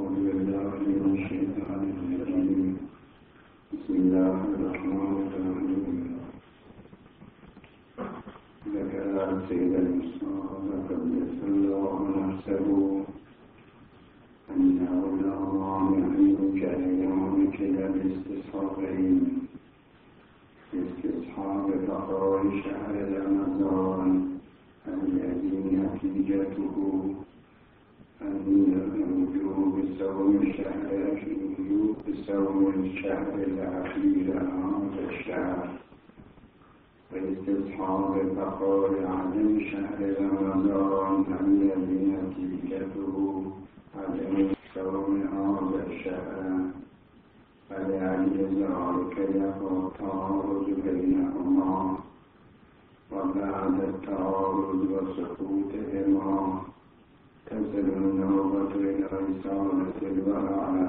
أعوذ بالله من الشيطان الرجيم. بسم الله الرحمن الرحيم. ذكر سيد المصطفى قدس الله نفسه أنه لا مانع من جريان كلا الاستصحابين استصحاب بقاء شهر رمضان الذي نتيجته أن وجوب صوم الشهر الأخير هذا الشهر، واستصحاب بقاء عدم شهر رمضان الذي نتيجته عدم صوم هذا الشهر، فلأجل ذلك يقع التعارض بينهما، وبعد التعارض وسقوطهما تصل النوبة إلى رسالة البراءة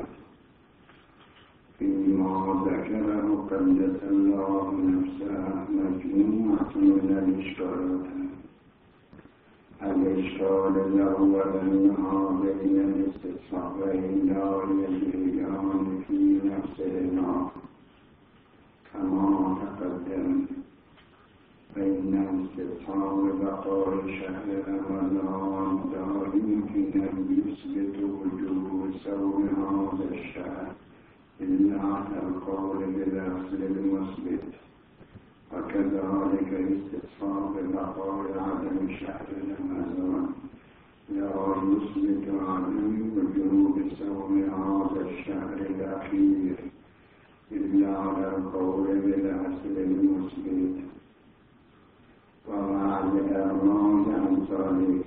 فيما ذكره قدس الله نفسه مجموعة من الإشكالات. الإشكال الأول أن هذين الاستصحابين لا يجريان في نفسهما كما تقدم، فإن استصحاب بقاء شهر رمضان لا يمكن أن يثبت وجوب صوم هذا الشهر إلا على القول بالأصل المثبت، وكذلك استصحاب بقاء عدم شهر رمضان لا يثبت عدم وجوب صوم هذا الشهر الأخير إلا على القول بالأصل المثبت. ومع الإعراض عن ذلك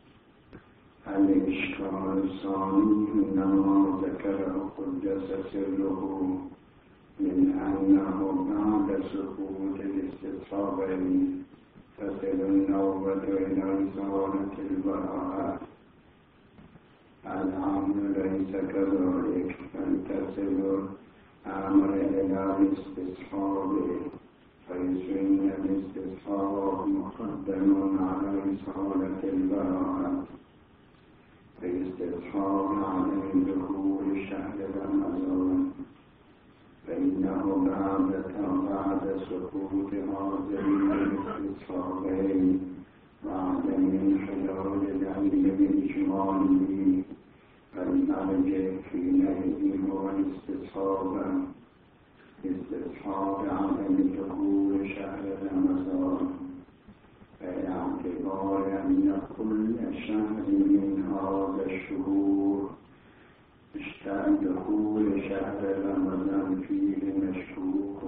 الإشكال الثاني إنما ذكره قدس سره من أنه بعد سقوط الاستصحابين تصل النوبة إلى رسالة البراءة. الأمر ليس كذلك، بل تصل الأمر إلى الاستصحاب، حيث إن الاستصحاب مقدم على رسالة البراءة، فاستصحاب عدم دخول شهر رمضان فإنه بعد سقوط هذين الاستصحابين وعدم انحلال العلم بإجماله، فالمرجع حينئذ هو استصحاب عدم دخول شهر رمضان، باعتبار أن كل شهر من هذا الشهور دخول شهر رمضان فيه مشكوك،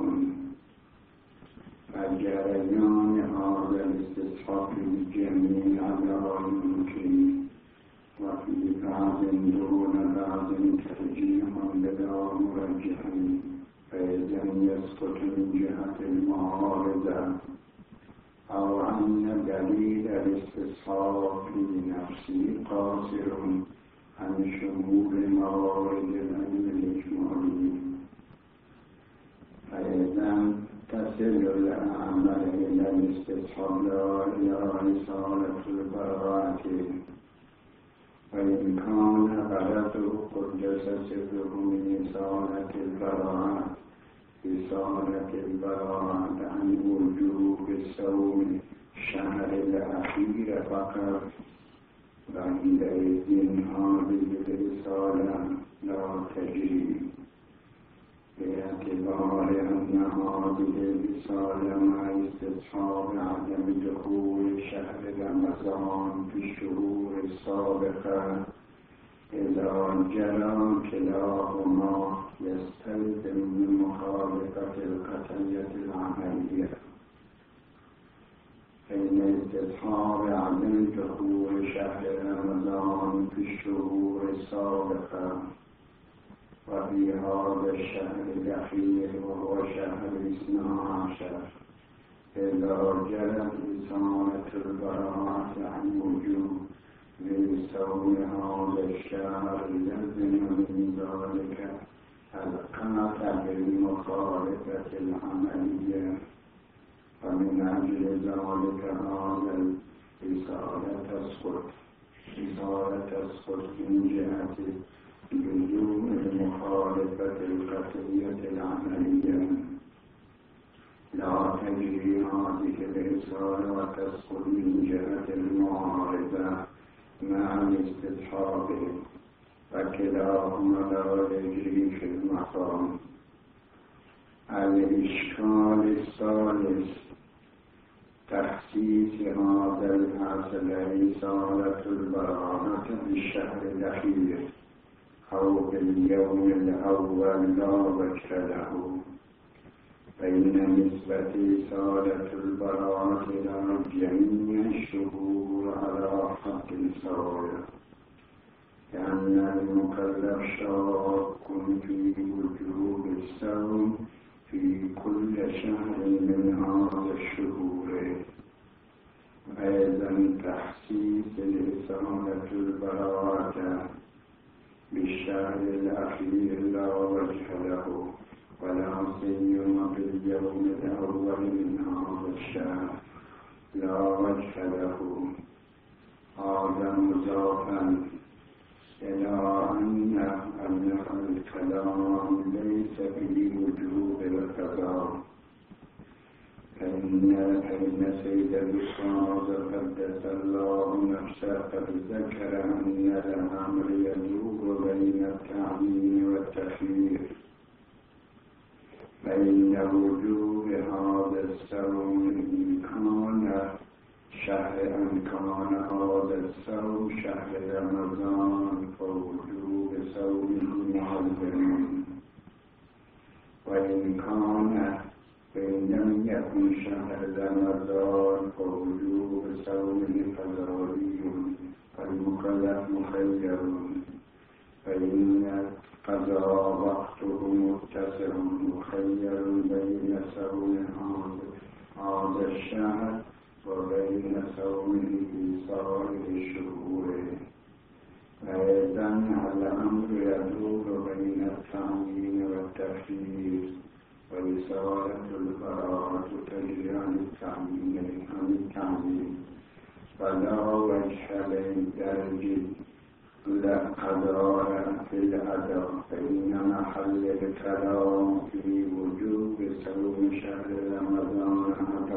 فجريان هذا الاستصحاب الجميع لا يمكن، وفي بعض دون بعض ترجيح بلا مرجح، فإذا يسقط من جهة المعارضة، أو أن دليل الاستصحاب في نفسه قاصر عن شمول موارد العلم الإجمالي، فإذا تصل الأعمال إلى الاستصحاب إلى رسالة البراءة، وإن كان غرضه قدس سره من رسالة البراءة عن وجوب صوم الشهر الأخير فقط، فعندئذ هذه الرسالة لا تجري، باعتبار أن هذه الرسالة مع استصحاب عدم دخول شهر رمضان في الشهور السابقة إذا جرى كلاهما يستلزم من مخالفة القطعية العملية، فإن استصحاب عدم دخول شهر رمضان في الشهور السابقة وفي هذا الشهر الأخير وهو شهر 12 إذا جرت رسالة البراءة عن وجوب لصوم هذا الشهر لزم من ذلك القطع بالمخالفة العملية، ومن أجل ذلك هذا الرسالة تسقط من جهة الشرطية العملية، لا تجري هذه الرسالة وتسقط من جهة المعارضة مع الاستصحاب، فكلاهما لا يجري في المقام. الإشكال الثالث تخصيص هذا الأصل رسالة البراءة بالشهر الأخير أو باليوم الأول لا وجه له، بين نسبة رسالة البراءة إلى جميع الشهور على حد سواء، لأن المكلف شاك في وجوب الصوم في كل شهر من هذا الشهور. أيضا تخصيص رسالة البراءة بالشهر الأخير لا وجه له، ولا سيما باليوم الأول من هذا الشهر لا وجه له. هذا مضافا إلى أن الكلام ليس بوجوب القضاء، فإن سيد الأستاذ قدس الله نفسه قد ذكر أن الأمر يدور بين التعيين والتخيير، فإن وجوب هذا الصوم إن كان هذا الصوم شهر رمضان فوجوب صومه معلم، وإن لم يكن شهر رمضان فوجوب صومه قضائي، فالمكلف مخير، فإن القضاء وقته متسع مخير بين صوم هذا الشهر وبين صومه في سائر الشهور. أيضا الأمر يدور بين التعيين والتخيير، ورسالة البراءة تجري عن التعيين، فلا وجه للدرج لا قضاء في الأداء، فإن محل الكلام في وجوب صوم شهر رمضان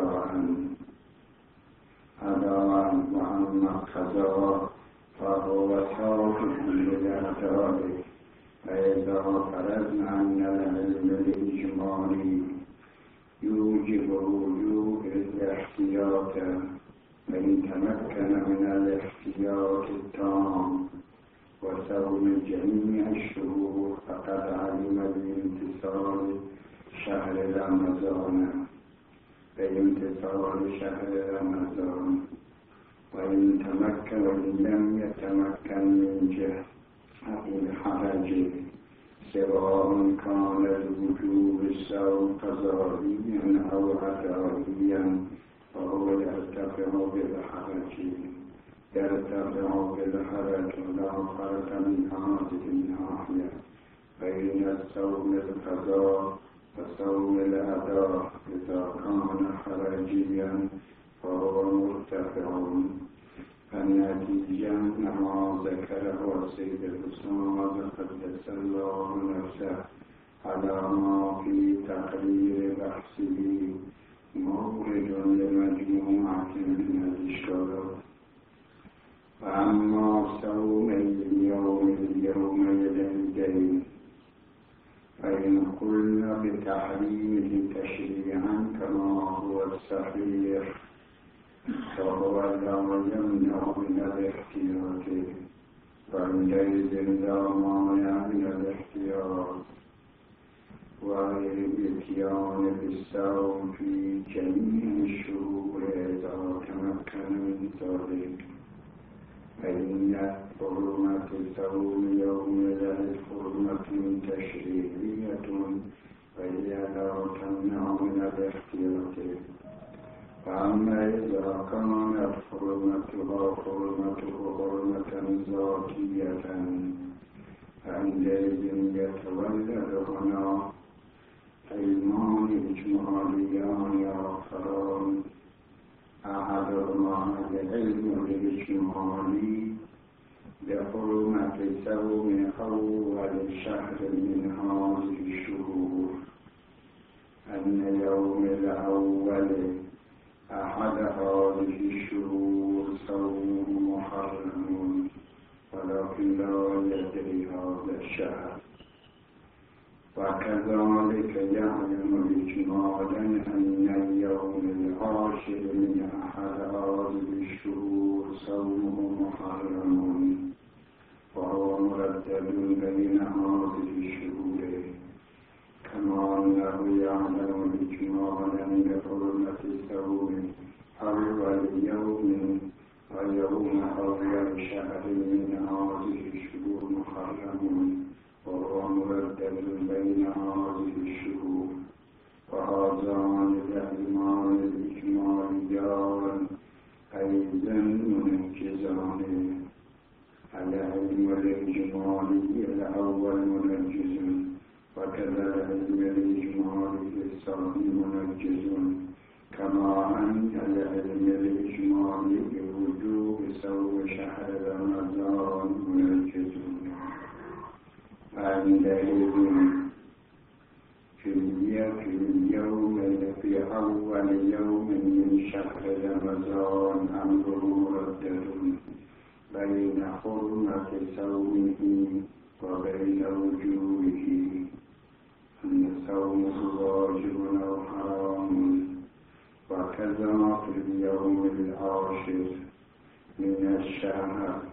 أداء، وأما القضاء فهو صافي للأداء. فإذا فرضنا أن العلم الإجمالي يوجب وجوب الاحتياط، فإن تمكن من الاحتياط التام وصوم جميع الشهور فقد علم بامتصال شهر رمضان، وإن لم يتمكن من جهة الحرج، سواء كان الوجوب الصوم قضائيا أو أدائيا، فهو يرتفع بالحرج ولا فرق من هذه الناحية بين الصوم القضاء وصوم الأداء. إذا كان حرجيا فهو مرتفع، فالنتيجة ما ذكره السيد الأستاذ قدس الله نفسه على ما في تقرير بحثه مورد لمجموعة من الإشكالات. فأما صوم اليومين فإن قلنا بتحريمه تشريعا كما هو الصحيح فهو لا يمنع من الاحتياط، فعندئذ لا مانع من الاحتياط والإتيان بالصوم في جميع الشهور إذا تمكن من ذلك. فإن حرمة صوم يوم ذلك حرمة تشريعية، فهي لا تمنع من الاحتياط. فأما إذا كانت حرمته حرمة ذاتية، فعندئذ يتولد هنا علمان إجماليان آخران، أحدهما العلم الإجمالي بحرمة صوم أول شهر من هذه الشهور الأول أحد هذه الشهور صوم محرم ولكن لا يدري هذا الشهر. وكذلك يعلم إجمالا أن اليوم العاشر من أحد هذه الشهور صومه محرم وهو مردد بين هذه الشهور، كما أنه يعلم إجمالا بحرمة الصوم أول يوم ويوم أول شهر من هذه الشهور محرم وهو مردد بين هذه الشهور. وهذان الإيمان الإجماليان أيضا منجزان. العلم الإجمالي الأول منجز، وكذا العلم الإجمالي الثاني منجز، كما أن العلم الإجمالي بوجوب صوم شهر رمضان منجز. عندئذ في أول يوم من شهر رمضان أمر مردد بين حرمة صومه وبين وجوبه، أن صومه واجب أو حرام. وكذا في اليوم العاشر من الشهر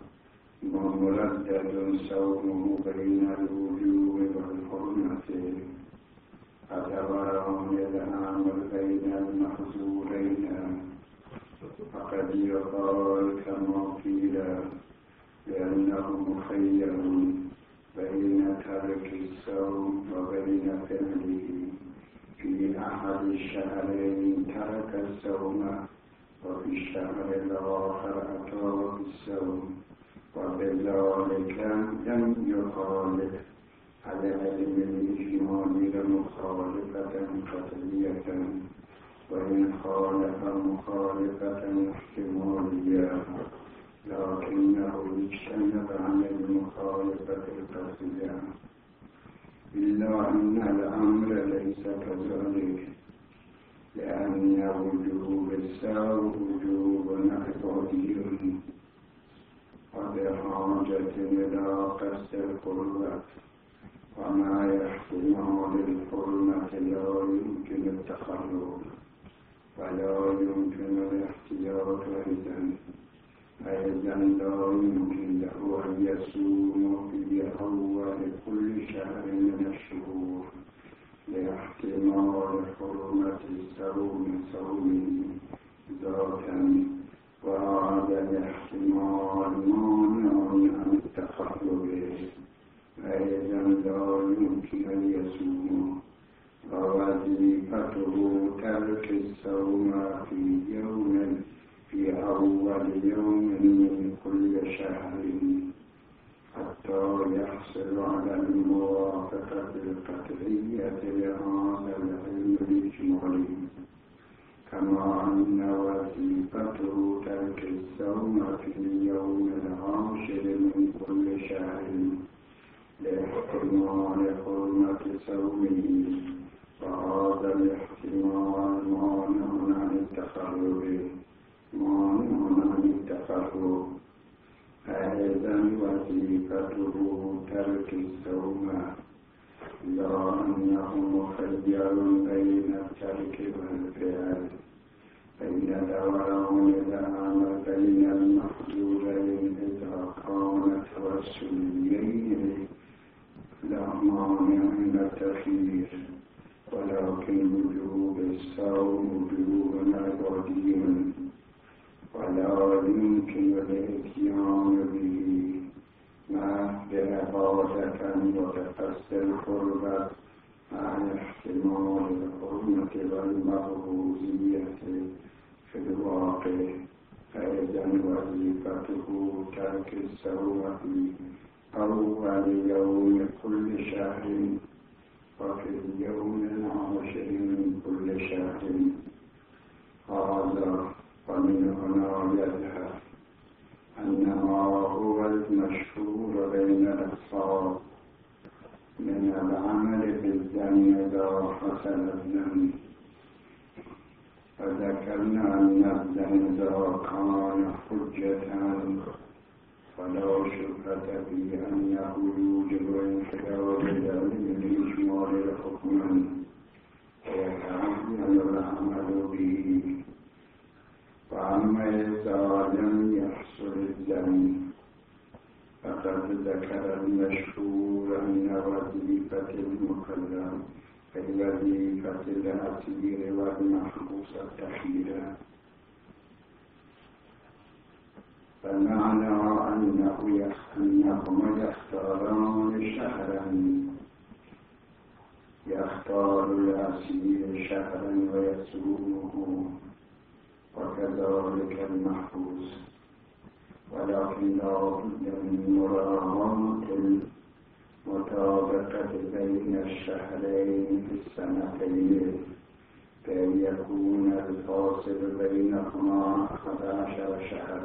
ومردد صومه بين الوجوب والحرمة. أتبرهم الأمر بين المحظورين، فقد يقال كما قيل لأنه مخير بين ترك الصوم وبين فعله. في أحد الشهرين ترك الصوم وفي الشهر الآخر أتى بالصوم، وبذلك لم يخالف على علم الإجمالي مخالفة قطعية، وإن خالف مخالفة احتمالية لكنه اجتنب عن المخالفة القطعية. إلا أن الأمر ليس كذلك، لأن وجوب الصوم وجوب اعتقادي وبحاجة إلى قصد القربة، وما يحتمل الحرمة لا يمكن التخلف ولا يمكن الاحتياط أيضا لا يمكن له أن يصوم في أول كل شهر من الشهور لاحتمال حرمة صومه ذاتا، وهذا الاحتمال مانع عن التخلف. أيضا لا يمكن أن يصوم. ووظيفته ترك الصوم في أول يوم من كل شهر حتى يحصل على الموافقة القطعية لهذا العلم الإجمالي، كما أن وظيفته ترك الصوم في اليوم العاشر من كل شهر لاحتمال حرمة صومه، وهذا الاحتمال مانع عن التخلف. أيضا وظيفته ترك الصوم، لا أنه مخير بين الترك والفعل، بين دوران الأمر بين المحظورين إذا كان توسليين لا مانع من التخيير، ولكن وجوب الصوم وجوب عبادي ولا يمكن الاتيان به مع بعبادة وتقصد القربة مع احتمال الحرمة والمغروزية في الواقع. أيضا وظيفته ترك الصوم في أول يوم كل شهر وفي اليوم العاشر من كل شهر. هذا ومن هنا يظهر أن ما هو المشهور بين الأصحاب من العمل بالذنب إذا حصل الذنب فذكرنا أن الذنب كان حجة فلا شبهة في أنه يوجب انحدار العلم لإجمال الحكم ويتعين العمل به. وأما إذا لم يحصل الذنب فقد ذكر المشهور أن وظيفة المكلف كوظيفة الأسير والمحبوس التخيير، فمعنى أنهما يختاران شهرا، يختار الأسير شهرا ويسومه وكذلك المحبوس، ولكن لا بد من مراعاة المطابقة بين الشهرين في السنتين كي يكون الفاصل بينهما 11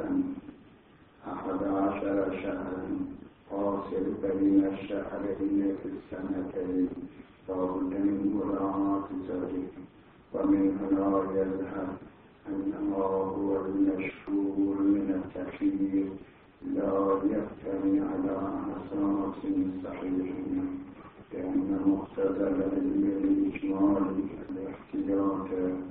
شهرا فاصل بين الشهرين في السنتين، لابد من مراعاة ذلك. ومن هنا يذهب أنما هو المشهور من التخيير لا يقتني على أساس صحيح، لأن مقتضى العلم الإجمالي الاحتياط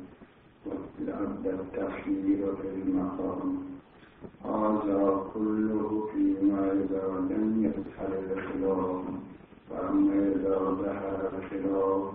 والتخيير في المقام. هذا كله فيما إذا لم يظهر الخلاف. وأما إذا ظهر الخلاف